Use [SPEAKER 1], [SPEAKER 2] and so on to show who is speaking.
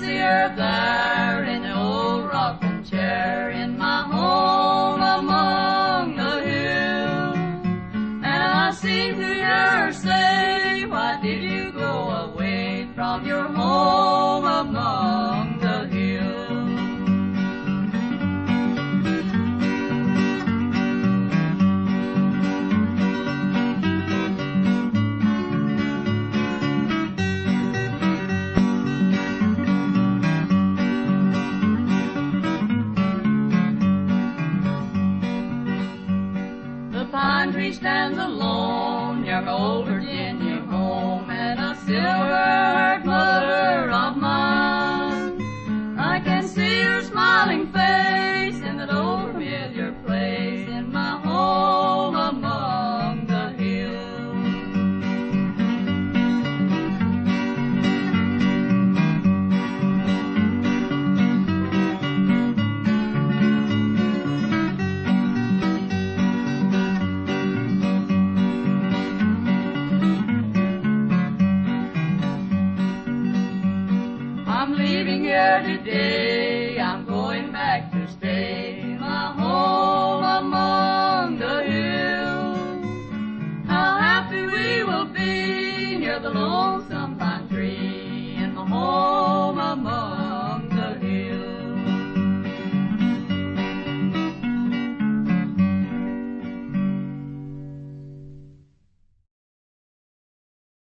[SPEAKER 1] see her there in the old rocking chair in my home among the hills. And I seem to hear her say, why did you go away from your home among the hills? The pine tree stands alone, young old Virginia home, and a silver-haired mother of mine. I can see her smile